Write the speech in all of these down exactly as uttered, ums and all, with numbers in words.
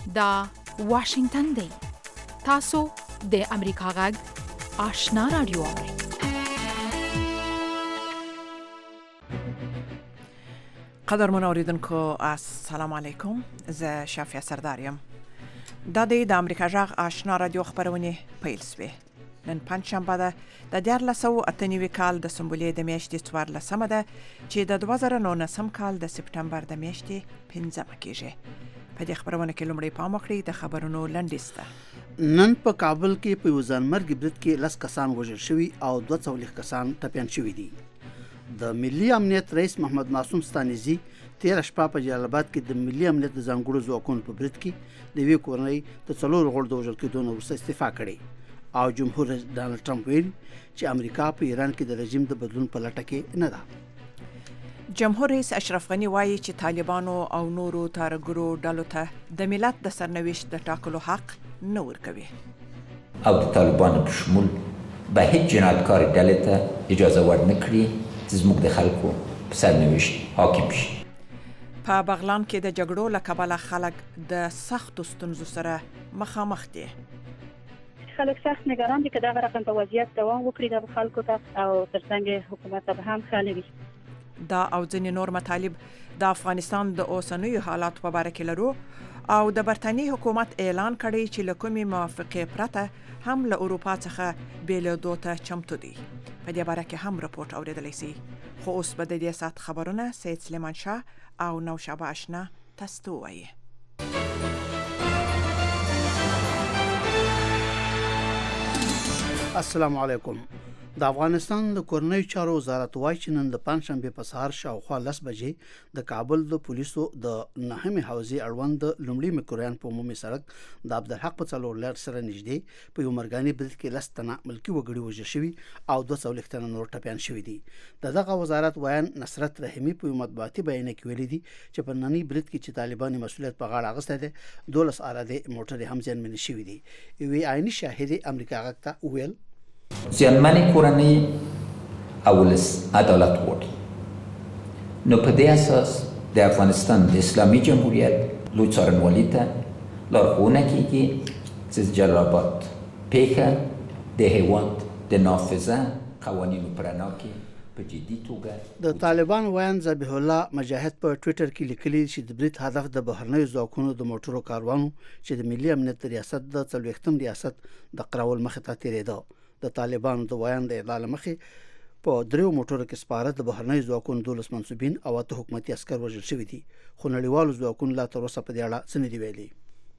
دا واشنگتن دی. تاسو د امریکا غږ آشنا رادیو اورئ. قدرمن اوریدونکو السلام علیکم. زه شافیه سردار یم. دا د امریکا غږ آشنا رادیو خبرونه پیل شوې. نن پنځشنبه ده د دیارلس سوه اته نوي کال د سنبلې د میاشتې څوارلسمه ده چې د دوه زره نولسم کال د سپټمبر د میاشتې پنځمه کېږي. په دې خبرونه کې لومړی پام وکړئ د خبرونو لنډیز ته. نن په کابل کې په یو ځانمرګي برید کې لس کسان وژل شوي او دوه څلوېښت کسان ټپیان شوي دي. د ملي امنیت رئیس محمد معصوم ستانیزي تېره شپه په جلال آباد کې د ملي امنیت د ځانګړو ځواکونو په برید کې د یوې کورنۍ د څلورو غړو د وژل کېدو نه وروسته استعفا کړې او جمهور رئیس ډانلډ ټرمپ ویلي چې امریکا په ایران کې د رژیم د بدلون په لټه کې نه ده. جمهور رئیس اشرف غني وایي چې طالبانو او نورو تارګرو ډلو ته د ملت د سرنوشت د ټاکلو حق نه ورکوي او د طالبانو په شمول به هیڅ جنایتکار ډلې ته اجازه ورنه کړي چې زموږ د خلکو په سرنوشت حاکم شي. په بغلان کې د جګړو له کبله خلک د سختو ستونزو سره مخامخ دي. خلک سخت نگران دي که دغه رقم په وضعیت دوام وکړي د خلکو ته او ترڅنګ حکومت ته هم ښه نه وي. دا او ځینې نور مطالب د افغانستان د اوسنیو حالات په باره کې لرو او د برتانیې حکومت اعلان کړی چې له کومې موافقې پرته هم له اروپا څخه بېلېدو ته چمتو دي. په دې باره کې هم رپورټ اورېدلی سي. خو اوس به د دې ساعت خبرونه سید سلیمان شاه او نوشابه اشنا تاسو ته ووایي. السلام علیکم. د افغانستان د کورنیو چارو وزارت وایي چې نن د پنځشنبې په سهار شاوخوا لس بجې د کابل د پولیسو د نهمې حوزې اړوند د لومړي مکروریان په عمومي سړک د عبدالحق په څلور لار سره نږدې په یو مرګاني برید کې لس تنه ملکي وګړي وژل شوي او دوه څلوېښت تنه نور ټپیان شوي دي. د دغه وزارت ویان نصرت رحیمي په یو مطبوعاتي بیان کې ویلي دي چې په ننني برید کې چې طالبان مسؤلیت په غاړه اخیستی دی دولس اراده موټرې هم زیانمنې شوي دي. یوې عیني شاهدې امریکا غږ ته وویل زیانمن کورنۍ او ولس عدالت غواړي. نو په دې اساس د افغانستان د اسلامي جمهوریت لوی څارنوالي ته لارښوونه کیږي چې جلال آباد پیښه د هیواد د نافذه قوانینو په رڼا کې په جدي توګه. د طالبان ویان ذبیح الله مجاهد په ټویټر کې لیکلي چې د برید هدف د بهرنیو ځواکونو د موټرو کاروانو چې د ملي امنیت ریاست د څلوېښتم ریاست د قراول مخې ته تېرېده. د طالبانو د ویان د ادعا له مخې په دریو موټرو کې سپاره د بهرنیو ځواکونو دولس منصوبین او اته حکومتي عسکر وژل شوي دي خو نړیوالو ځواکونو لا تر اوسه په دې اړه څه نه دي ویلي.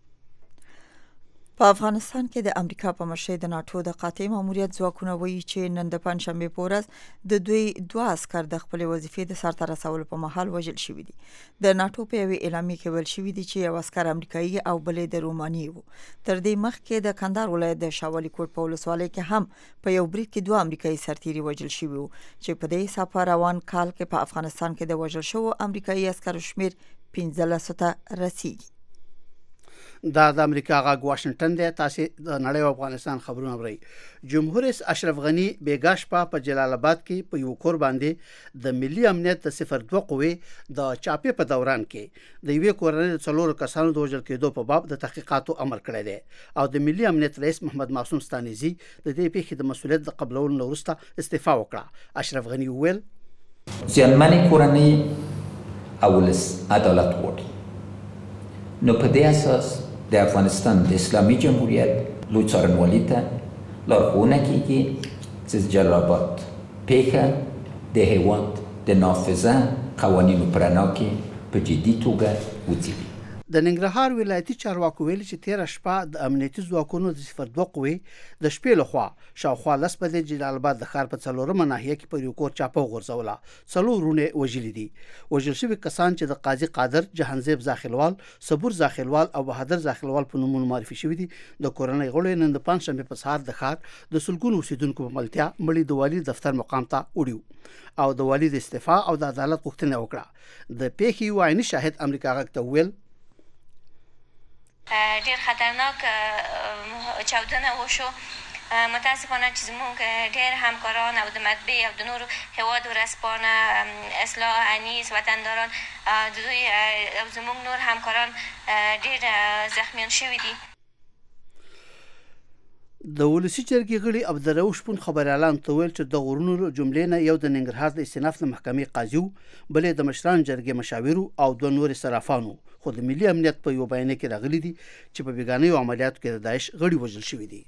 په افغانستان کې د امریکا په مشرۍ د ناټو د قاطع ماموریت ځواکونه وایي چې نن د پنځشنبې په ورځ د دوی دوه عسکر د خپلې وظیفې د سرته رسولو په مهال وژل شوي دي. د ناټو په یوې اعلامیه کې ویل شوي دي چې یو عسکر امریکایي او بل د رومانیې وو. تر دې مخکې د کندهار ولایت د شاولي کوټ په ولسوالۍ کې هم په یو برید کې دوه امریکایي سرتیري وژل شوي وو چې په دې حساب په روان کال کې په افغانستان کې د وژل شوو امریکایي عسکرو شمېر پنځلسو ته رسیږي. دا د امریکا غږ واشنگټن دی. تاسو د نړۍ او افغانستان خبرونه اورئ. جمهور رئیس اشرف غني بیګا شپه په جلال آباد کې په یو کور باندې د ملي امنیت د صفر دوه قوې د چاپې په دوران کې د یوې کورنۍ د څلورو کسانو د وژل کېدو په باب د تحقیقاتو امر کړی دی او د ملي امنیت رئیس محمد معصوم ستانیزي د دې پیښې د مسؤلیت د قبلولو نه وروسته استعفا وکړه. اشرف غني وویل زیانمن کورنۍ او ولس عدالت غواړي. نو په دې اساس د افغانستان د اسلامي جمهوریت لوی څارنوالي ته لارښوونه کیږي چې جلال آباد پیښه د هیواد د نافذه قوانینو په رڼا کې په جدي توګه وڅېړي. د ننګرهار ولایتي چارواکو ویلي چې تېره شپه د امنیتي ځواکونو د صفر دوه قوې د شپې لخوا شاوخوا لس بجې جلال آباد د ښار په څلورمه ناحیه کې پر یو کور چاپه وغورځوله. څلور وروڼه وژلي دي. وژل شوي کسان چې د قاضي قادر، جهانزیب زاخیلوال، صبور زاخیلوال او بهادر زاخیلوال په نومونو معرفي شوي دي. د کورنۍ غړو نن د پنځشنبې په سهار د ښار د سلګونو اوسیدونکو په ملتیا مړي د والي دفتر مقام ته وړي او د والي د استعفا او د عدالت غوښتنه وکړه. د پیښې یو عیني شاهد امریکا غږ ته وویل ډیر خطرناک چاودنه وشو متاسفانه چې زموږ ډېر همکاران او د مطبعې او د نورو هیواد ورځپاڼه اصلاح انیس وطنداران د دوی او زموږ نور همکاران ډېر زخمیان شوي دي. د ولسی جرګې غړي عبدالرؤف شپون خبريالان ته ویل چې د غرونو جملې نه یو د ننګرهار د استیناف د محکمې قاضي و، بلې د مشران جرګې مشاورو او دوه نور صرافانو، خو د ملي امنیت په یو بیان کې راغلي دي چې په بیګانیو عملیاتو کې د داعش غړي وژل شوي دي.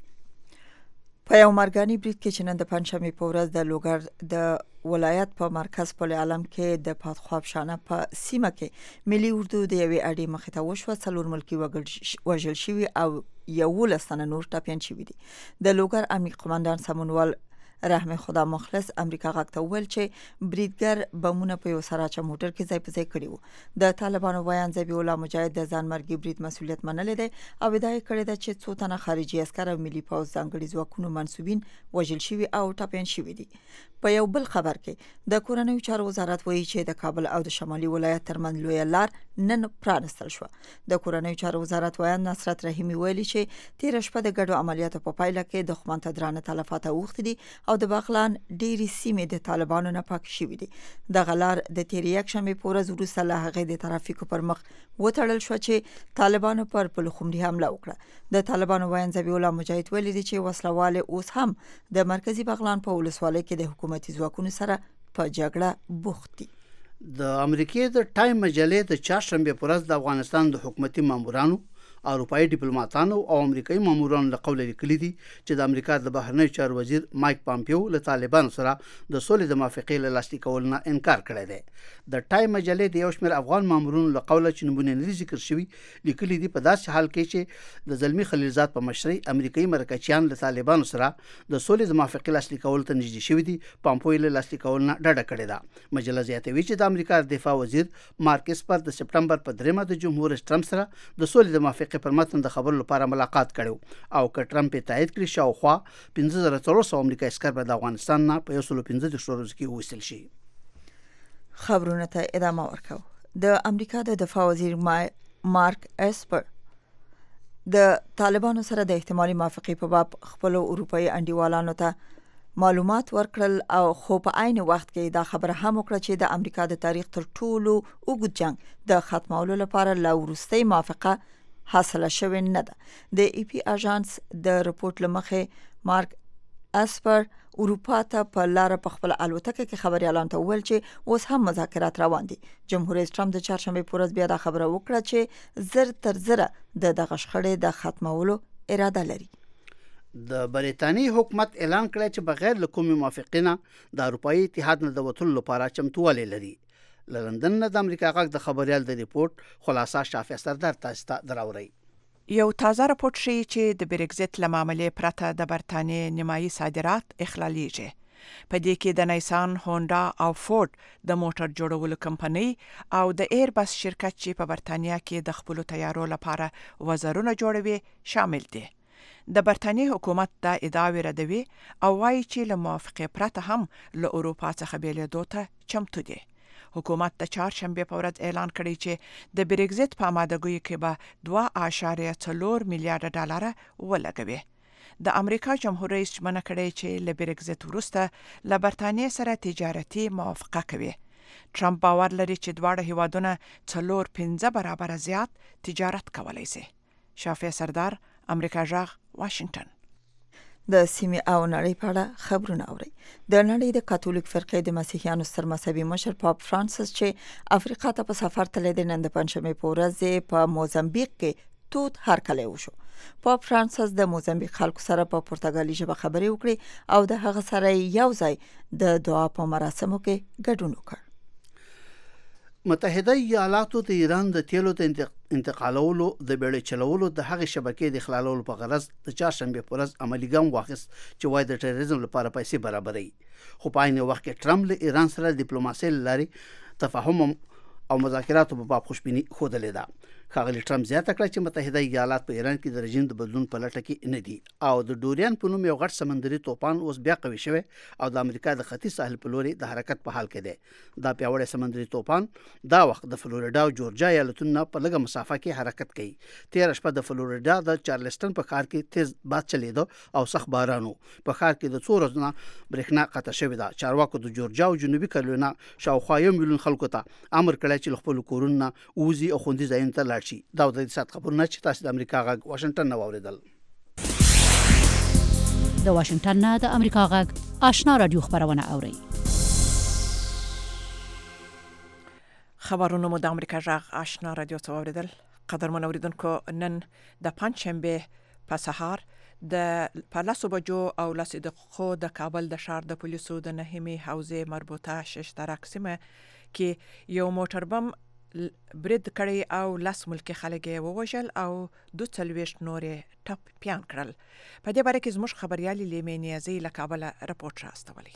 په یو مرګاني برید کې چې نن د پنجشنبې په ورځ د لوګر د ولایت په مرکز پل علم کې د پاتخواب شانه په سیمه کې ملي اردو د یوې اډې مخې ته وشوه. څلور ملکي وژل شوي او یولس تنه نور ټپیان شوي دي. د لوګر امنیه قماندان سمونوال رحم خدا مخلص امریکا غاک ته ویل چې بریدګر بمونه په یو سراچه موټر کې ځای په ځای کړي وو. د طالبانو بیان ذبیح الله مجاهد د ځان مرګي برید مسولیت منلې ده او ادعا کړې ده چې څو تنه خارجي عسكر او ملي پوځ ځانګړي ځواکونو منسوبین وژل شوي او ټپیان شوي دي. په یو بل خبر کې د کورنیو چارو وزارت وایي چې د کابل او د شمالي ولایت ترمنځ لوی لار نن پرانستل شو. د کورنیو چارو وزارت وایي نصرت رحیمی ویلي چې تیر شپه د ګډو عملیاتو په پایله کې دښمن ته درانه تلفات اوښتي دي او د بغلان ډېری سیمې د طالبانو نه پاک شوې دي. د غلار د تیر یک شنبه په ورځ وروسته له هغې د ترافیکو پر مخ وتړل شو چې طالبانو پر پلخمري حمله وکړه. د طالبانو وایي ذبیح الله مجاهد ویلي دي چې وسلواله اوس هم د مرکزی بغلان په ولسوالۍ کې د حکومتي ځواکونو سره په جګړه بوخت دي. د امریکای د ټایم مجلې د چهارشنبه پر ورځ د افغانستان د حکومتي مامورانو، اروپایي ډیپلوماټانو او امریکایي مامورانو له قوله لیکلي دي چې د امریکا د بهرنیو چارو وزیر مایک پامپیو له طالبانو سره د سولې د موافقې له لاسلیک کولو نه انکار کړی دی. د ټایم مجلې د یو شمېر افغان مامورانو له قوله چې نمونه نه ذکر شوي لیکلي دي په داسې حال کې چې د زلمي خلیلزاد په مشرۍ امریکایي مرکچیان له طالبانو سره د سولې د موافقې لاسلیک کولو ته نږدې شوي دي. پامپیو له لاسلیک کولو نه ډډه کړې ده. مجله زیاتوي چې د امریکا د دفاع وزیر مارک اسپر د سپټمبر په دریمه د جمهور رئیس ټرمپ سره د سولې د موافقې پر متن د خبرو لپاره ملاقات کړو او که ټرمپ یې تایید کړي شاوخوا پنځه زره څلور سوه امریکایي عسکر به د افغانستان نه په یو سل او پنځه دېرش ورځو کې وویستل شي. خبرونه ته ادامه ورکوو. د امریکا د دفاع وزیر مارک اسپر د طالبانو سره د احتمالي موافقې په باب خپل اروپایي انډیوالانو ته معلومات ورکړل او خو په عین وخت کې دا خبره هم وکړه چې د امریکا د تاریخ تر ټولو اوږد جنگ د ختمولو لپاره لا وروستۍ موافقه حاصله شوې نه ده. د ای پی اژانس د رپورت لمخې مارک اسپر اروپا ته په لار په خپل الوتکه کې خبريالان ته ویل چې اوس هم مذاکرات روان دي. جمهور رئیس ټرمپ د چهارشنبه په ورځ بیا دا خبره وکړه چې زر تر زره د دغه شخړې د ختمولو اراده لري. د بریتانیې حکومت اعلان کړی چې بغیر له کومې موافقې نه د اروپایي اتحاد نه د وتلو لپاره چمتووالی لري. له لندن نه د امریکا غږ د خبريال د ریپورت خلاصه شافعه سردار تاسو ته دراوړي. یو تازه راپورټ ښیي چې د بریکزیت له معاملې پرته د برتانیې نیمایي صادرات اخلالیږي. په دې کې د نیسان، هونډا او فورد د موټر جوړولو کمپنۍ او د ایربس شرکت چې په برتانیا کې د خپل تیارو لپاره وزرونه جوړوي شامل دي. د برتانیې حکومت دا ادعاوې ردوي او وایي چې له موافقې پرته هم له اروپا څخه بېلېدو ته چمتو دي. حکومت د چهارشنبه په ورځ اعلان کړی چې د بریکزیت په آمادګیو کې به دوه اعشاریه څلور میلیارډ ډالر ولګوي. د امریکا جمهور رئیس ژمنه کړې چې له بریکزیت وروسته له برتانیې سره تجارتي موافقه کوي. ټرمپ باور لري چې دواړه هیوادونه څلور پنځه برابره زیات تجارت کولی شي. شافعه سردار، امریکا غږ، واشنگټن. د سیمې او نړۍ په اړه خبرونه اوري. د نړۍ د کاتولیک فرقې د مسیحیانو ستر مذهبي مشر پاپ فرانسیس چې افریقا ته په سفر تللی دی نن د پنجشنبې په ورځ په موزمبیق کې توت هرکلی وشو. پاپ فرانسیس د موزمبیق خلکو سره په پرتګالي ژبه خبرې وکړي او د هغه سره یو ځای د دعا په مراسمو کې ګډون وکړ. متحده ایالاتو د ایران د تیلو د انتقالولو د بیړۍ چلولو د هغې شبکې د خلالولو په غرض د چهارشنبې په ورځ عملي ګام واخیست چې وایي د تروریزم لپاره پیسې برابروي. خو په عین وخت کې ټرمپ له ایران سره د ډیپلوماسۍ له لارې تفاهم او مذاکراتو په باب خوشبیني ښودلې ده. ښاغلي ټرمپ زیاته کړه چې متحده ایالات په ایران کې د رژیم د بدلون په لټه کې نه دي او د ډوریان په نوم یو غټ سمندري طوفان اوس بیا قوي شوی او د امریکا د ختیځ ساحل په لوري د حرکت په حال کې دی. دا پیاوړی سمندري طوفان دا وخت د فلوریډا او جورجیا ایالتونو په لږه مسافه کې حرکت کوي. تیر شپه د فلوریډا د چارلسټن په ښار کې تیز باد چلیده او سخت باران و. په ښار کې د څو ورځو نه برېښنا قطع شوې ده. چارواکو د جورجیا او جنوبي کیرولینا شاوخوا یو میلیون خلکو ته امر کړی چې له خپلو کورونو نه ووځي او خوندي ځایونو ته لاړ شي. دا د اقتصاد خبرونه چې تاسو د امریکا غږ واشنگټن نه واوریدل. د واشنگټن نه د امریکا غږ آشنا رادیو خبرونه اوري. خبرونه مو د امریکا غږ آشنا رادیو ته واوریدل. قدرمن اوریدونکو، نن د پنځشنبه په سهار د پالاسو بجو او لاسې د د کابل د شهر د پولیسو د نهمې حوزې مربوطه ششترک سیمه کې یو موټر بم برید کړی او لاس ملکی خلک ووژل او دو څلوېښت نورې ټپ پیان کړل. په دې باره کې زموږ خبريالي لیمې نیازي له کابل رپورټ راستولی.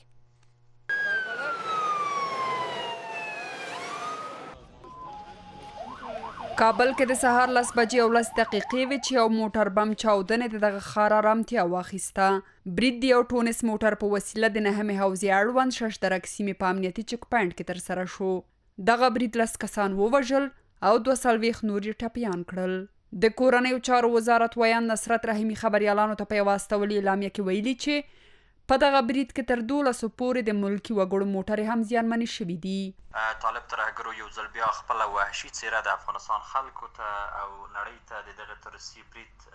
کابل کې د سهار لس بجې او لس دقیقې وې چې یو موټر بم چاودنې د دغه ښار ارامتیا واخیسته. برید د یو ټونس موټر په وسیله د نهمې حوزې اړوند ششترک سیمې په امنیتي چک پاینټ کې ترسره شو. دغه برید لس کسان ووژل او دوه څلوېښت نور یې ټپیان کړل. د کورنیو چارو وزارت ویان نصرت رحیمي خبریالانو ته په یوه استولي اعلامیه کې ویلي چې په دغه برید کې تر دولسو پورې د ملکي وګړو موټرې هم زیانمنې شوي دي. طالب ترهګرو یو ځل بیا خپله وحشي څیره د افغانستان خلکو ته او نړۍ ته د دغه ترسي برید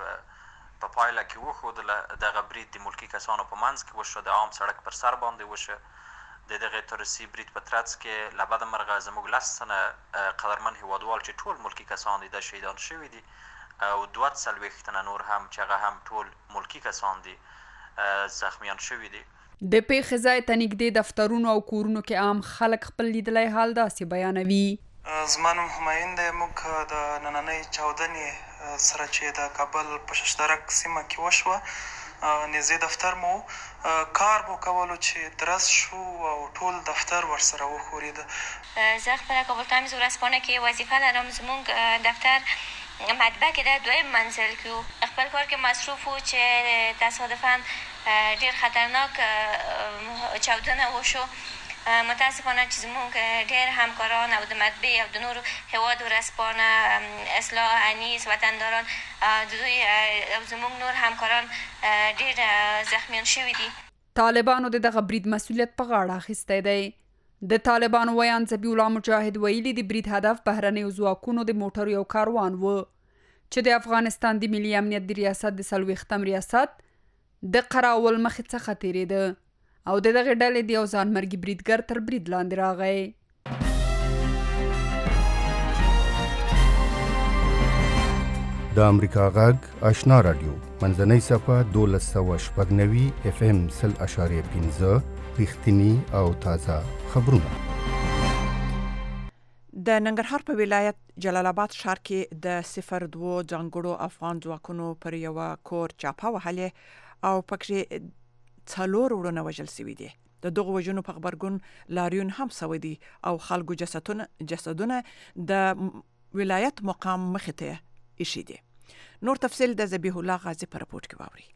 په پایله کې وښودله. دغه برید د ملکي کسانو په منځ کې وشو، د عام سړک پر سر باندې وشو. د دغه ترسي برید په ترڅ کې له بده مرغه زموږ لس تنه قدرمن هیوادوال چې ټول ملکي کسان دي د شهیدان شوي دي او دوه څلوېښت تنه نور هم چې هغه هم ټول ملکي کسان دي زخمیان شوي دي. د پیښې ځای ته نږدې دفترونو او کورونو کې عام خلک خپل لیدلی حال داسې بیانوي. زما نوم همایون دی. موږ د نننۍ چاودنې سره چې د کابل په ششترک سیمه کې وشوه نږدې دفتر مو کار مو کولو چې درس شو او ټول دفتر ورسره وښورېده. زه خپله کابل تایمز ورځپاڼه کې وظیفه لرم. زموږ دفتر مطبع کې د دویم منزل کې و. خپل کار کې مصروف و چې تصادفاً ډېر خطرناک چاودنه وشو. متاسفانه چې زموږ ډېر همکاران او د مطبع او د نورو هیواد ورځپاڼه اصلاح انیس وطنداران د دوی او زموږ نور همکاران ډېر زخمیان شوي دي. طالبانو د دغه برید مسؤلیت په غاړه اخیستی دی. د طالبانو ویان ذبیح الله مجاهد ویلي د برید هدف بهرنیو ځواکونو د موټرو یو کاروان و چې د افغانستان د ملي امنیت د ریاست د څلوېښتم ریاست د قراول مخې څخه تېرېده او د دغې ډلې د یو ځانمرګي بریدګر تر برید لاندې راغی. د امریکا غږ آشنا رادیو منځنۍ صفحه دولس سوه شپږ نوي اف ام سل اشاریه پنځه رښتیني او تازه خبرونه. د ننګرهار په ولایت جلال آباد ښار کې د صفر دوه ځانګړو افغان ځواکونو پر یوه کور چاپه وهلې او پکې څلور وروڼه وژل شوي دي. د دغو وژنو په غبرګون لاریون هم سوی دي او خلکو جسدونه د ولایت مقام مخې ته ایښي دي. نور تفصیل د ذبیح الله غازي په رپورټ کې واوري.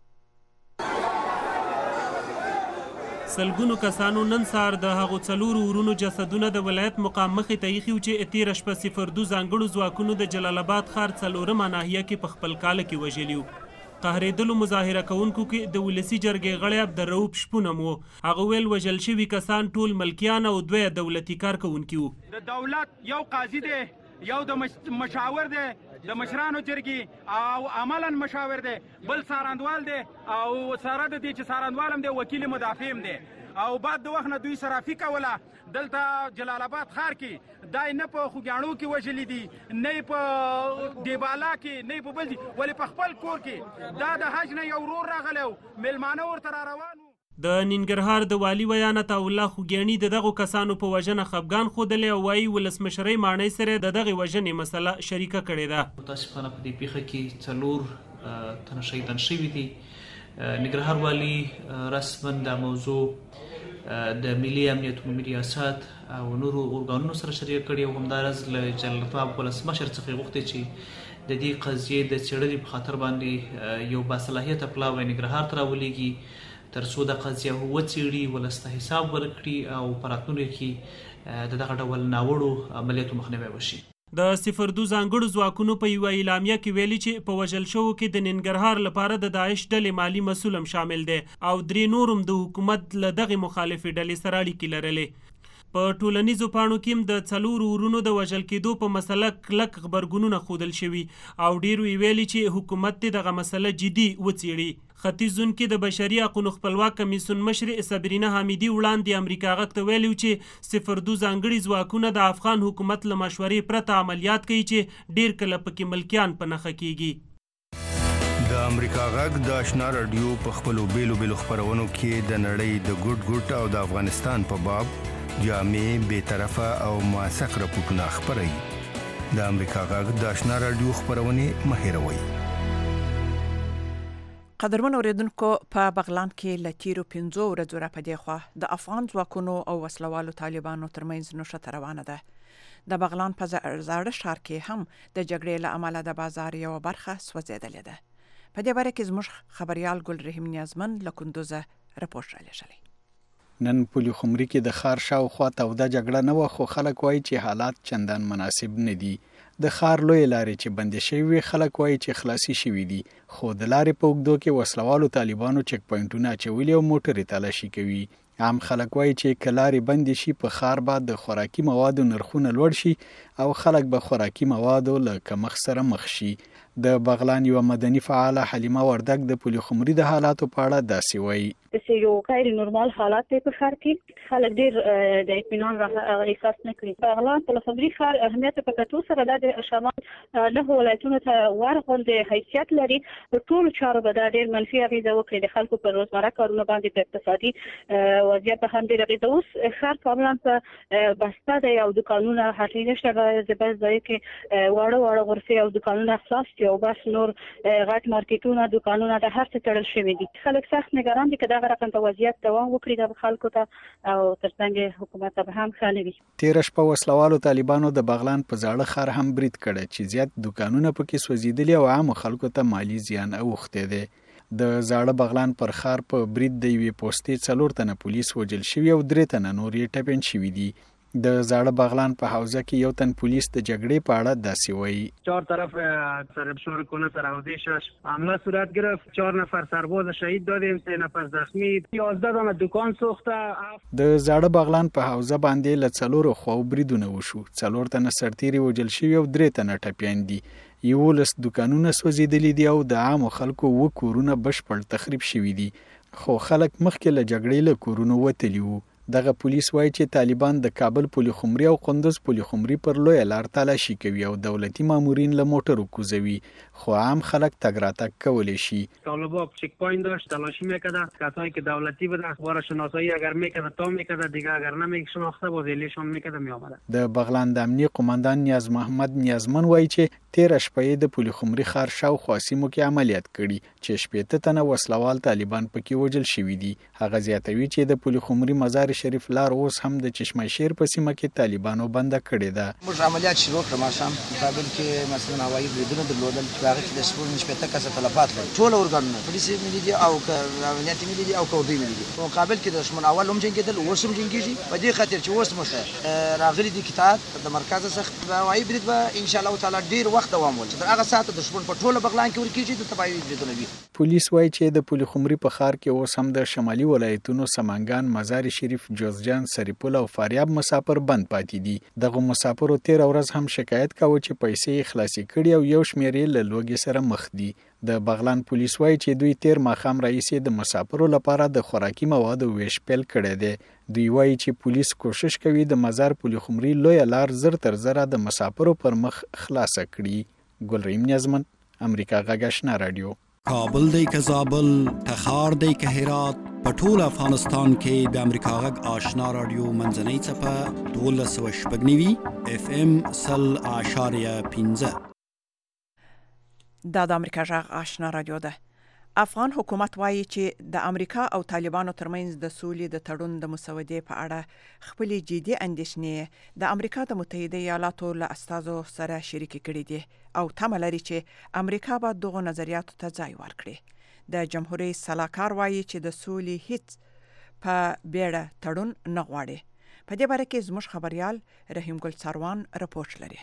سلګونو کسانو نن سهار د هغو څلورو ورونو جسدونه د ولایت مقام مخې ته ایښي وو چې تېره شپه صفر دوه ځانګړو ځواکونو د جلال آباد ښار څلورمه ناحیه کې په خپل کاله کې وژلي وو. قهرېدلو مظاهره کوونکو کې د ولسي جرګې غړی عبدالرؤف شپون هم و. هغه ویل وژل شوي کسان ټول ملکیان او دوی دولتي کارکوونکي وو. د دولت یو قاضي دی، یو د مشاور دی، د مشرانو جرګې او عملا مشاور دی، بل سارندوال دی او سره د دې چې سارندوال هم دی وکیل مدافع هم دی او بعد د وخت نه دوی صرافي کوله. دلته جلال آباد ښار کې دای نه په خوږیاڼو کې وژلي دي، نه په دیبالا کې، نه په بل دي، ولې په خپل کور کې دا د حج نه یو ورور راغلی و، میلمانه ورته را روان و. د ننګرهار د والي ویان عطاالله خوږیاڼي د دغو کسانو په وژنه خفګان ښودلی او وایي ولسمشرۍ ماڼۍ سره د دغې وژنې مسله شریکه کړې ده. متاسفانه په دې پیښه کې څلور تنه شهیدان شوي دي. ننګرهار والي رسما دا موضوع د ملي امنیت عمومي ریاست او نورو ارګانونو سره شریک کړي او همدارس له جنرال طب ولسمشر څخه غوښتي چې د دې قضیې د څېړنې په خاطر باندې یو باصلاحیته پلاوی ننګرهار ته راولېږي تر څو د قضیه وڅېړي ولس ته حساب ورکړي او په راتلونکي کې د دغه ډول ناوړو عملیاتو مخنیوی وشي. د صفر دو ځانګړو ځواکونو په یوه اعلامیه کې ویلي چې په وژل شوو کې د ننګرهار لپاره د داعش ډلې مالي مسؤل هم شامل دی او درې نور هم د حکومت له دغې مخالفې ډلې سره اړیکې لرلې. په ټولنیزو پاڼو کې هم د څلورو ورونو د وژل کېدو په مسله کلک غبرګونونه ښودل شوي او ډېرو یې ویلي چې حکومت دې دغه مسله جدي وڅېړي. ختیځ زون کې د بشري حقونو خپلواک کمیسیون مشرې صبرینه حمیدي وړاندې امریکا غږ ته ویلي چې صفر دو ځانګړي ځواکونه د افغان حکومت له مشورې پرته عملیات کوي چې ډېر کله پکې ملکیان په نښه کېږي. د امریکا غږ د آشنا رادیو په خپلو بیلو بیلو خپرونو کې د نړۍ د ګوټ ګوټ او د افغانستان په باب جامع بې طرفه او موثق راپورټونه خپروي. د امریکا غږ د آشنا رادیو خپرونې مه هېروئ. قدرمن اوریدونکو، په بغلان کې له تیرو پنځو ورځو راپدې خوا د افغان ځواکونو او وسلوالو طالبانو ترمنځ نښته روانه ده. د بغلان په زاړه ښار کې هم د جګړې له امله د بازار یوه برخه سوځېدلې ده. په دې باره کې زموږ خبریال ګل رحیم نیازمن له کندوزه رپورټ رالیږلی. نن پولي خمري کې د ښار شاوخوا توده جګړه نه وه، خو خلک وایي چې حالات چندان مناسب نه دي. د ښار لوی لارې چې بندې شوي خلک وایي چې خلاصي شوي دي، خو د لارې په اوږدو کې وسلوالو طالبانو چک پوینټونه اچولي او موټرې تالاشي کوي. عام خلک وایي چې که لارې بندې شي په ښار به د خوراکي موادو نرخونه لوړ شي او خلک به خوراکي موادو له کمښت سره مخ شي. د بغلان یوه مدني فعاله حلیمه وردګ د پولي خمري د حالاتو په اړه داسې وایي. چې یو غیر نورمال حالات دی په ښار کې، خلک ډېر د اطمینان احساس نه کوي. بغلان پولي خمري ښار اهمیت په کتو سره د شمال نهو ولایتونو ته ورغونډې حیثیت لري. په ټولو چارو به دا ډېر منفي اغېزه وکړي د خلکو په روزمره کارونو باندې، په اقتصادي وضعیت به هم ډېر اغېزه. اوس ښار کاملا په بسته دی او دوکانونه هټۍ نشته، د بل ځای کې واړه واړه غرفې او دوکانونه خلاص دي او بس نور غټ مارکیټونه دوکانونه د هر څه تړل شوي دي. خلک سخت نګران دي که دغه رقم په وضعیت دوام وکړي د خلکو ته او ترڅنګ حکومت ته به هم ښه نه وي. تېره شپه وسلوالو طالبانو د بغلان په زاړه ښار هم برید کړی چې زیات دوکانونه پکې سوځېدلي او عامو خلکو ته مالي زیان اوښتی دی. د زاړه بغلان پر ښار په برید د یوې پوستې څلور تنه پولیس وژل شوي او درې تنه نور یې ټپیان شوي دي. د زاړه بغلان په حوزه کې یو تن پولیس د جګړې په اړه داسې وایي. چهار طرف سربشور کنه سراوزی شش حمله صورت گرفت، چهار نفر سرباز شهید دادیم، سه نفر زخمی، یازده دانه دکان سوخته. د زاړه بغلان په حوزه باندې له څلورو خواو بریدونه وشو، څلور تنه سرتیري وژل شوي او درې تنه ټپیان دي. یولس دوکانونه سوځېدلي دي او د عامو خلکو اووه کورونه بشپړ تخریب شوي دي، خو خلک مخکې له جګړې له کورونو وتلي وو. دغه پولیس وایي چې طالبان د کابل پولي خمري او قندوز پولي خمري پر لویه لار تالاشي کوي او دولتي مامورین له موټرو کوزوي، خو عام خلک تګ راتګ کولی شي. طالبان چک پوینت داشت، تلاشی میکرده، کسایی که دولتی بودن اخبار شناسایی اگر میکرده تا میکرده، دیگه اگر نمیشناخته باز الیشان میکرده میآمده. د بغلان د امنیه قومندان نیاز محمد نیازمن وایي چې تیره شپه د پولي خمري ښار شاوخوا سیمو کې عملیات کړي چې شپېته تنه وسلوال طالبان پکې وژل شوي دي. هغه زیاتوي چې د پولي خمري مزار شریف لار اوس هم د چشمه شیر په سیمه کې طالبانو بنده کړې ده. موږ عملیات شروع کړو ماښام په کابل کې مثلا هوایي بریدونه درلودل چې هغه کې د شپږ شپېته کسه تلفات لري. ټول اورګانونه پولیس ملي دي او امنیت ملي دي او کوردی ملي دي. په مقابل کې د دشمن اول هم جنګېدل، اوس هم جنګېږي. په دې خاطر چې اوس موږ راغلي دي کتاب د مرکز څخه د هوایي برید به ان شاء الله تعالی ډیر وخت دوام ولري. تر هغه ساعت د دشمن په ټوله بغلان کې ورکیږي د تباهي بریدونه وي. پولیس وایي چې د پولي خمري په ښار کې اوس هم د شمالي ولایتونو سمنګان، مزار شریف، جوزجان، سرپل او فاریاب مسافر بند پاتې دي. دغه مسافرو تیر ورځ هم شکایت کاوه چې پیسې خلاصي کړي او یو شمېر یې له لوږې سره مخ دي. د بغلان پولیس وایي چې دوی تیر ماښام راهیسې د مسافرو لپاره د خوراکي موادو ویش پیل کړی دی. دوی وایي چې پولیس کوشش کوي د مزار پولي خمري لویه لار زر تر زره د مسافرو پر مخ خلاصه کړي. ګلریم نیازمن، امریکا غږ آشنا رادیو. کابل دی که زابل، تخار دی که هرات، په ټول افغانستان کې د امریکا غږ آشنا رادیو منځنۍ څپه دولس سوه شپږ نوي اف ام سل اعشاریه پنځه. دا د امریکا غږ آشنا رادیو ده. افغان حکومت وایي چې د امریکا او طالبانو ترمنځ د سولې د تړون د مسودې په اړه خپل جدي اندېښنې د امریکا د متحده ایالاتو له استازو سره شریک کړي دي او تمه لري چې امریکا به دغه نظریاتو ته ځای ورکړي. د جمهوریت سلاکار وایي چې د سولې هیڅ په بیړه تړون نه غواړي. په دې باره کې زموږ خبريال رحیم ګل سروان رپورټ لري.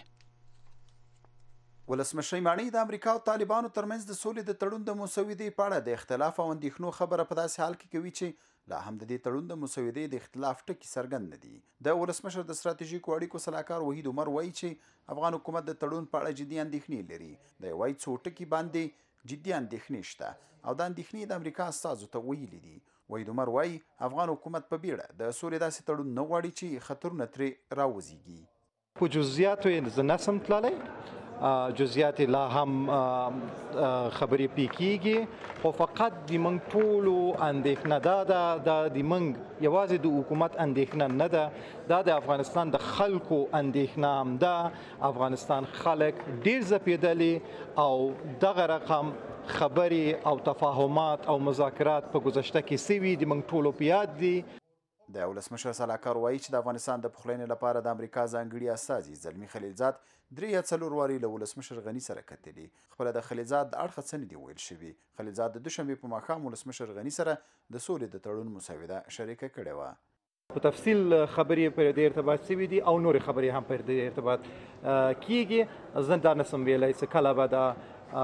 ولسمشر مانی د امریکا او طالبانو ترمنځ د سولې د تړون د مسودې په اړه د اختلاف او اندېښنو خبره په داسې حال کې کوي چې لا هم د دې تړون د مسودې د اختلاف ټکي څرګند نه دي. د ولسمشر د ستراتیژیکو اړیکو سلاکار وحید عمر وایي چې افغان حکومت د تړون په اړه جدي اندېښنې لري. د وایي څو ټکي باندې جدي اندېښنې شته او د اندېښنې د امریکا استازو ته ویلي دي. وحید عمر وایي افغان حکومت په بیړه د سولې داسې تړون نه غواړي چې خطرونه ترې راوزیږي. په جزئیاتو یې زه نسم تللی، جزئیات لا هم خبرې پې کېږي، خو فقط د موږ ټولو اندېښنه دا ده، دا د موږ یوازې د حکومت اندېښنه نه ده، دا د افغانستان د خلکو اندېښنه هم ده. افغانستان خلک ډېر ځپېدلي او دغه رقم خبرې او تفاهمات او مذاکرات په گذشته کې سوي د موږ ټولو په یاد دي. د ولسمشر سلاکار وایي چې د افغانستان د پخلاینې لپاره د امریکا ځانګړي استازي زلمي خلیلزاد درې یا څلور وارې له ولسمشر غني سره کتلي. خپله د خلیلزاد د اړخه څه نه دي ویل شوي. خلیلزاد د دوشنبې په ماښام ولسمشر غني سره د سولې د تړون مسوده شریکه کړې وه. په تفصیل خبرې پر دې ارتباط شوي دي او نورې خبرې هم پر دې ارتباط کیږي. زه دا نسم ویلی چې کله به دا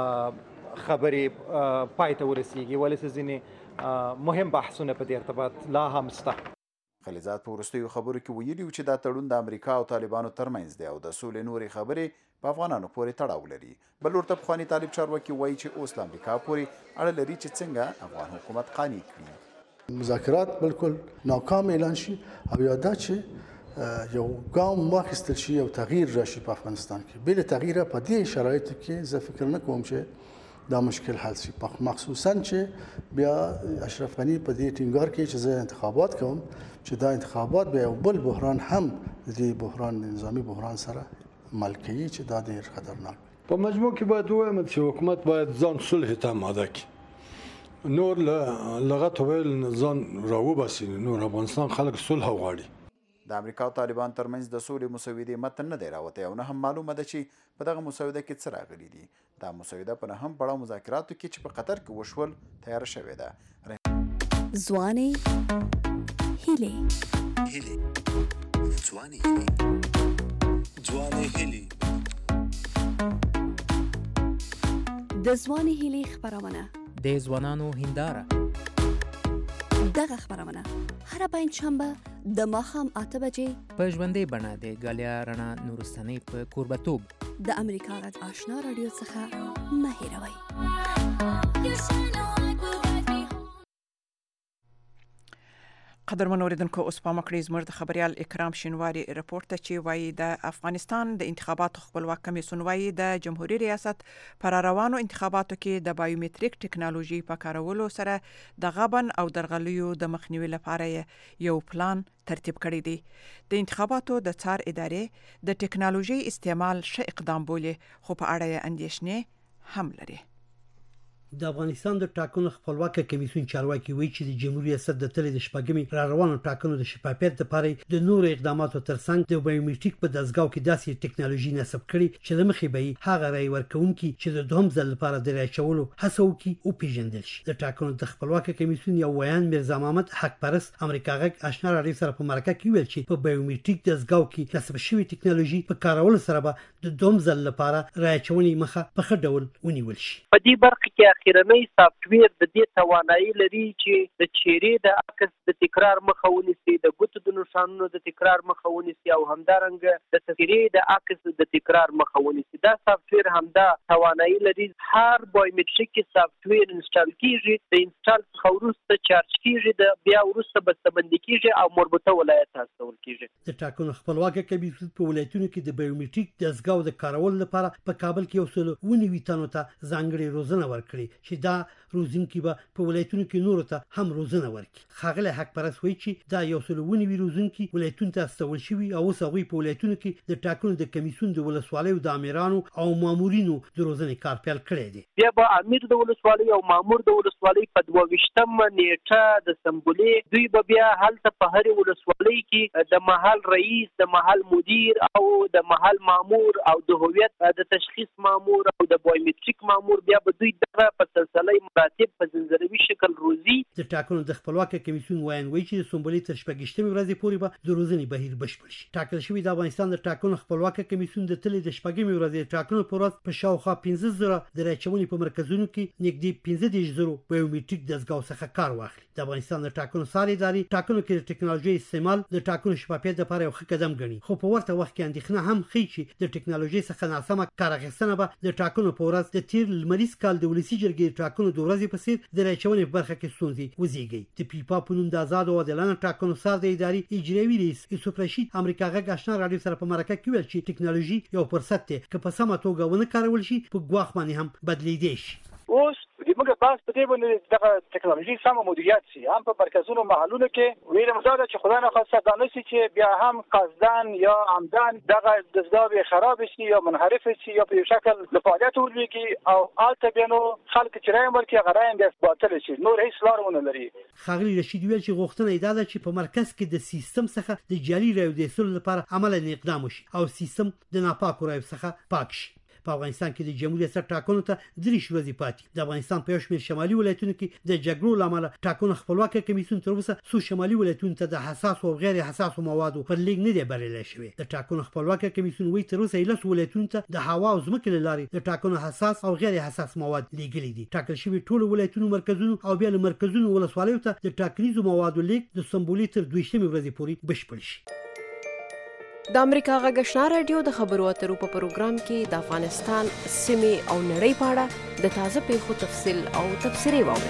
خبرې پای ته ورسیږي، ولې ځینې مهم بحثونه په دې ارتباط لا هم شته. خلیلزاد په وروستیو خبرو کې ویلي و چې دا تړون د امریکا او طالبانو ترمنځ دی او د سولې نورې خبرې په افغانانو پورې تړاو لري. بل ورته پخواني طالب چارواکي وایي چې اوس له امریکا پورې اړه لري چې څنګه افغان حکومت قانع کړي. مذاکرات بالکل ناکام اعلان شي او یا دا چې یو ګام واخیستل شي او تغییر راشي په افغانستان کې. بل تغییر په دې شرایطو کې زه فکر نه کوم چې دا مشکل حل شي، مخصوصا چې بیا اشرف غني په دې ټینګار کوي چې زه انتخابات کوم، چې دا انتخابات بیا یو بل بحران هم د بحران نظامی بحران سره مل کوي چې دا ډېر خطرناک. په مجموع کې باید ووایم چې حکومت باید ځان صلح ته آماده کړي، نور له لغت ویل ځان راوباسي. نور افغانستان خلک صلح غواړي. د امریکا او طالبان ترمنځ د سولې مسودې متن نه دی راوتی او نه هم معلومه ده چې په دغه مسوده کې څه راغلي دي. دا مسوده په نهم پړاو مذاکراتو کې چې په قطر کې وشول تیاره شوې ده. ځواني هیلې هیلې ځواني هیلې ځواني هیلې د ځواني هیلې خبرونه د ځوانانو هنداره. دغه خبرونه هر پنځشنبه د ماښام اته بجې په ژوندۍ بڼه د ګالیا رڼا نورستانۍ په کوربتوب د امریکا غږ آشنا راډیو څخه مه هېروئ. قدرمن اوریدونکو، اوس پام وکړئ زموږ د خبريال اکرام شینواری رپورټ ته چې وایي د افغانستان د انتخاباتو خپلواک کمیسیون وایي د جمهوریت ریاست پر روانو انتخاباتو کې د بایومټریک ټکنالوژي په کارولو سره د غبن او درغلیو د مخنیوي لپاره یو پلان ترتیب کړی دی. د انتخاباتو د څار ادارې د ټکنالوژي استعمال ښه اقدام بولي، خو په اړه یې اندېښنې هم لري. د افغانستان د ټاکنو خپلواک کمیسیون چارواکي وایي چې د جمهوریت ریاست د تلې د شپږمې را روانو ټاکنو د شفافیت لپاره د نورو اقداماتو ترڅنګ د بایومټریک په دستګاو کې داسې ټکنالوژي نصب کړي چې د مخې به هغه رای ورکوونکي چې د دوهم ځل لپاره د رای چولو هڅه وکړي او پیژندل شي. د ټاکنو د خپلواک کمیسیون یو ویان مرزا محمد حق پرست امریکا غږ آشنا راډیو سره په مرکه کې ویل چې په بایومټریک دستګاو کې نصب شوی ټکنالوژي په کارولو سره به د دوهم ځل لپاره رای چونې مخه په ښه ډول ونیول شي. په دې برخه کې اخیرنۍ سافټویر د دې توانایي لري چې د چهرې د عکس د تکرار مخه ونیسي، د ګوتو د نښانونو د تکرار مخه ونیسي او همدارنګه د تصویرې د عکس د تکرار مخه ونیسي. دا سافټویر همدا توانایي لري. هر بایومټریک سافټویر انسټال کیږي، د انسټال څخه وروسته چارج کیږي، د بیا وروسته بسته‌بندي کیږي او مربوطه ولایت ته استول کیږي. د ټاکنو خپلواک کمیسیون په ولایتونو کې د بایومټریک دستګاو د کارولو لپاره په کابل کې یو سل ونیوي تنو ته ځانګړي روزنه ورکړي. چې دا روزونکي به په ولایتونو کې نور ته هم روزنه ورکړي. ښاغلی حق پرست وایي چې دا یو سل او نوي روزونکي ولایتونو ته استول شوي او اوس هغوی په ولایتونو کې د ټاکنو د کمیسیون د ولسوالیو د امیرانو او مامورینو د روزنې کار پیل کړی دی. بیا به امیر د ولسوالۍ او مامور د ولسوالۍ په دوه ویشتمه نیټه د سمبولې دوی به بیا هلته په هرې ولسوالۍ کې د محل رئیس، د محل مدیر او د محل مامور او د هویت د تشخیص مامور او د بایومټریک مامور بیا به دوی دغه په سلسله مراتب په زنځیروي شکل روزي. د ټاکنو د خپلواکه کمیسیون وایي وایي چې د سمبولې تر شپږیشتمې ورځې پورې به د روزنې بهیر بشپړ شي. ټاکل شوي د افغانستان د ټاکنو خپلواکه کمیسیون د تلې د شپږمې ورځې ټاکنو پر ورځ په شاوخوا پنځه زره د راچونې په مرکزونو کې نږدې پنځه دېرش زره بایومټریک دستګاو څخه کار واخلي. د افغانستان د ټاکنو څار ادارې ټاکنو کې د ټکنالوژي استعمال د ټاکنو شفافیت لپاره یو ښه قدم ګڼي، خو په ورته وخت کې اندېښنه هم ښیي چې د ټکنالوژي څخه ناسمه کار اخیستنه به د ټاکنو په ورځ د تیر لمریز کال د ولسي جرګې د ټاکنو د ورځې په څیر د راچونې په برخه کې ستونزې وزېږي. د پیپا په نوم د آزاد او عادلانه ټاکنو څار د ادارې اجرایي رئیس یوسف رشید امریکا غږ آشنا راډیو سره په مرکه کې ویل چې ټکنالوژي یو فرصت دی که په سمه توګه ونه کارول شي په ګواښ باندې هم بدلیدای شي. اوس موږ بحث په دې باندې دغه ټکنالوژي سمه مدیریت شي هم په مرکزونو محلونو کې ویل مزاده چې خدای نه خاصه دا نشي چې بیا هم قصدن یا عمدن دغه دزګاوي خراب شي یا منحرف شي یا په شکل د فعالیت ولګي او الته بینو خلک چې رایم ورکي غرایم بیا باطل شي نور هیڅ لارونه لري. ښاغلي رشید ویل چې غوښتنه یې دا ده چې په مرکز کې د سیستم څخه د جعلي رایو د ایستلو لپاره عملاً اقدام وشي او سیستم د ناپاکو رایو څخه پاک شي. په افغانستان کې د جمهوریت ریاست ټاکنو ته دریش ورځې پاتې. د افغانستان په یو شمېر شمالي ولایتونو کې د جګړو له امله ټاکنو خپلواکه کمیسیون تر اوسه څو شمالي ولایتونو ته د حساسو او غیر حساسو موادو پر لیږد نه دی بریالی شوی. د ټاکنو خپلواکه کمیسیون وایي تر اوسه یې لسو ولایتونو ته د هوا او ځمکې له لارې د ټاکنو حساس او غیر حساس مواد لیږلي دي. ټاکل شوي ټولو ولایتونو مرکزونو او بیا له مرکزونو ولسوالیو ته د ټاکنیزو موادو لیږد د سمبولې تر دویشتمې ورځې پورې بشپړ شي. د امریکا غږ آشنا راډیو د خبرو اترو په پروګرام کې د افغانستان سیمې او نړۍ په اړه د تازه پیښو تفصیل او تبصرې واورئ.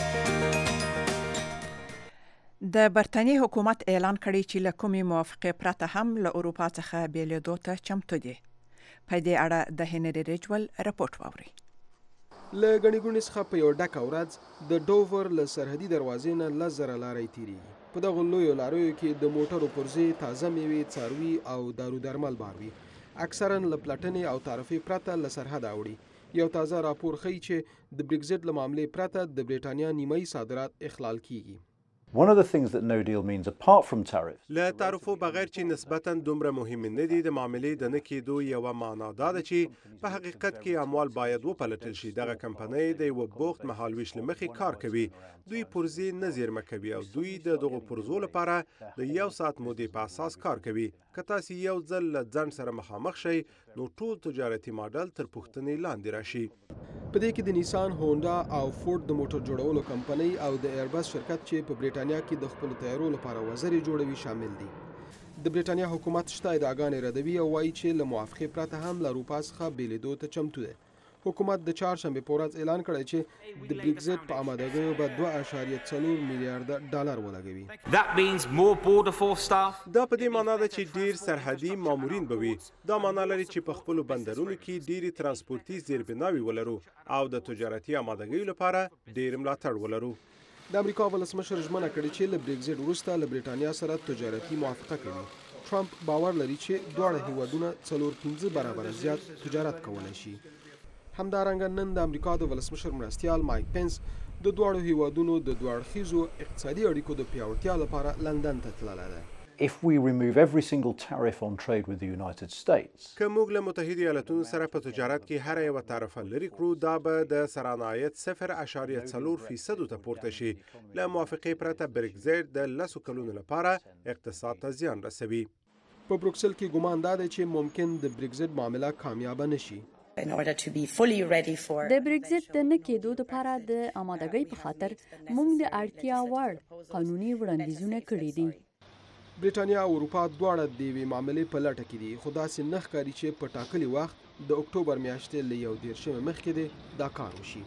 د برتانیې حکومت اعلان کړی چې له کومې موافقې پرته هم له اروپا څخه بیلېدو ته چمتو دی. په دې اړه د هنري ریجول رپورټ واورئ. له ګڼې ګوڼې څخه په یو ډکه ورځ د ډوور له سرحدي دروازې نه لس زره لارۍ تېرېږي. په دغو لویو لاریو کې د موټرو پرزې، تازه میوې، څاروي او دارو درمل بار وي. اکثرا له پلټنې او تعرفې پرته له سرحده اوړي. یو تازه راپور ښیي چې د برېکزټ له معاملې پرته د برېټانیا نیمایي صادرات اخلال کیږي. One of the things that no deal means apart from tariffs. له تعرفو بغیر چې نسبتاً دومره مهم نه دي د معاملې د نه کېدو یوه معنا دا ده چې په حقیقت کې اموال باید وپلټل شي. دغه کمپنۍ د یوه بوخت مهالویش له مخې کار کوي. دوی پرزې نه زیرمه کوي او دوی د دغو پرزو لپاره د یو ساعت مودې په اساس کار کوي. که تاسو یو ځل له ځنډ سره مخامخ شئ نو ټول تجارتي ماډل تر پوښتنې لاندې راشي. په دې کې د نیسان، هونډا او فورد د موټر جوړولو کمپنۍ او د ایربس شرکت چې په برېټانیا کې د خپلو تیارو لپاره وزرې جوړوي شامل دي. د برېټانیا حکومت شته ادعاګانې ردوي او وایي چې له موافقې پرته هم له اروپا څخه بیلېدو ته چمتو دی. حکومت د چهارشنبې په ورځ اعلان کړی چې د برېکزټ په آمادګیو به دوه اعشاریه څلور میلیارډ ډالر ولګوي. دا په دې معنا ده چې ډیر سرحدي مامورین به وي. دا معنا لري چې په خپلو بندرونو کې ډیرې ترانسپورتي زیربناوې ولرو او د تجارتي آمادګیو لپاره ډیر ملاتړ ولرو. د امریکا ولسمشر ژمنه کړې چې له برېکزټ وروسته له برېټانیا سره تجارتي موافقه کوي. ټرمپ باور لري چې دواړه هیوادونه څلور پنځه برابره زیات تجارت کولی شي. همدارنګه نن د امریکا د ولسمشر مرستیال مایک پنس د دواړو هیوادونو د دوه اړخیزو اقتصادي اړیکو د پیاوړتیا لپاره لندن ته تللی دی. If we remove every single tariff on trade with the United States. که موږ له متحده ایالاتونو سره په تجارت کې هر یوه طرفه لرې کړو دا به د سرانه عاید صفر اعشاریه څلور فیصدو ته پورته شي. له موافقې پرته برېکزټ د لسو کلونو لپاره اقتصاد ته زیان رسوي. په بروکسل کې ګمان دا دی چې ممکن د برېکزټ معامله کامیابه نشي. د برېکزټ د نه کېدو لپاره د آمادګۍ په خاطر موږ د اړتیا وړ قانوني وړاندیزونه کړي دي. برېټانیا او اروپا دواړه د یوې معاملې په لټه کې دي، خو داسې نه ښکاري چې په ټاکلي وخت د اکتوبر میاشتې له یو دېرشمې مخکې دی دا کار وشي.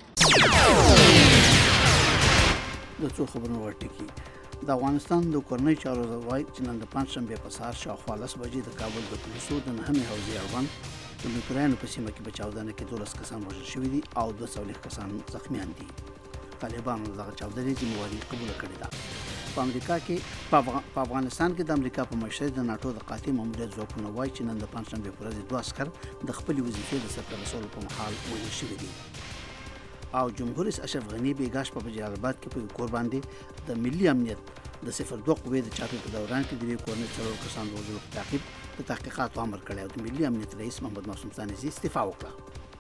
د څو خبرونو ورټکي د افغانستان د کورنۍ چارو وزارت چې نن د پنجشنبې په سهار شاوخوا لس بجې د کابل د پولیسو د نهمې حوزې اړوند د نوتریانو په سیمه کې په چاودنه کې دولس کسان وژل شوي دي او دوه سوه کسان زخمیان دي. طالبانو دغه چاودنې ذمہواري قبول کړې ده. په امریکا کې په افغانستان کې د امریکا په مشرۍ د ناټو د قاطع ماموریت ځواکونه وایي چې نن د پنجشنبې په ورځ دوه عسکر د خپلې وظیفې د سرته رسولو په مهال وژل شوي دي. او جمهور رئیس اشرف غني بیګاش په جلال آباد کې په کور باندې د ملي امنیت د صفر دوه قوې د چاپی په دوران کې د یوې کورنۍ څلور کسانو د وژلو په تعقیب د تحقیقاتو امر کړی او د ملي امنیت رئیس محمد معصوم ثانیزي استعفا وکړه.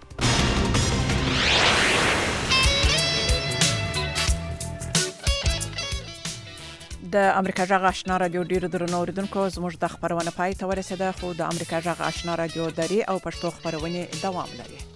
د امریکا جغ آشنا رادیو ډیرو درنو اوریدونکو زموږ د خبرونه پای ته ورسېده، خو د امریکا جغ آشنا رادیو دري او پښتو خبرونه دوام لري.